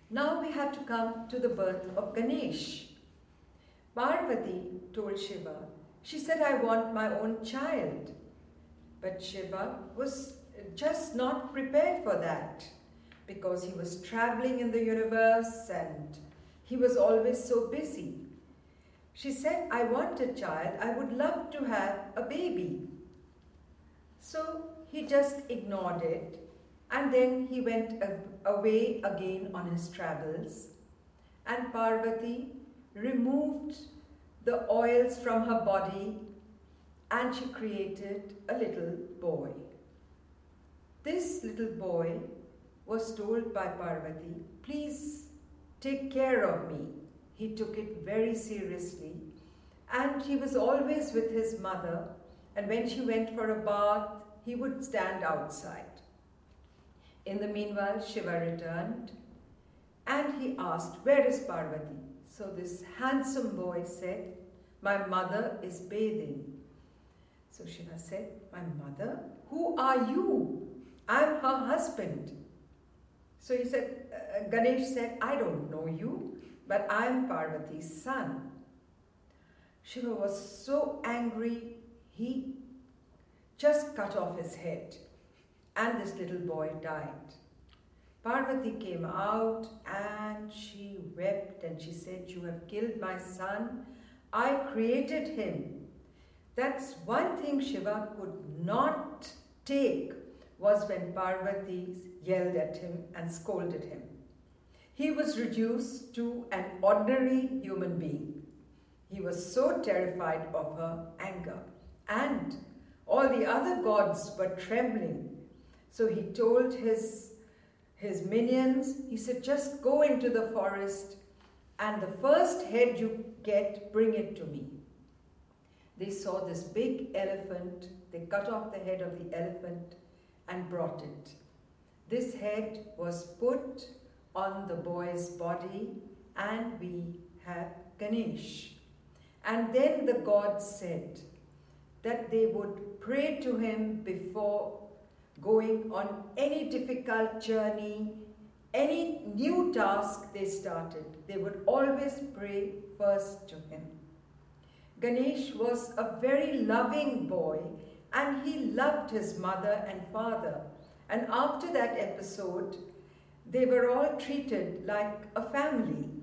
Now we have to come to the birth of Ganesh. Parvati told Shiva, she said, I want my own child. But Shiva was just not prepared for that because he was traveling in the universe and he was always so busy. She said, I want a child. I would love to have a baby. So he just ignored it, and then he went away again on his travels, and Parvati removed the oils from her body and she created a little boy. This little boy was told by Parvati, please take care of me. He took it very seriously, and he was always with his mother, and when she went for a bath, he would stand outside. In the meanwhile, Shiva returned and he asked, where is Parvati? So this handsome boy said, my mother is bathing. So Shiva said, my mother? Who are you? I'm her husband. So he said, Ganesh said, I don't know you, but I'm Parvati's son. Shiva was so angry, he just cut off his head, and this little boy died. Parvati came out and she wept and she said, you have killed my son. I created him. That's one thing Shiva could not take, was when Parvati yelled at him and scolded him. He was reduced to an ordinary human being. He was so terrified of her anger, and all the other gods were trembling. So he told his minions, he said, just go into the forest and the first head you get, bring it to me. They saw this big elephant. They cut off the head of the elephant and brought it. This head was put on the boy's body, and we have Ganesh. And then the gods said that they would pray to him before going on any difficult journey, any new task they started. They would always pray first to him. Ganesh was a very loving boy, and he loved his mother and father. And after that episode, they were all treated like a family.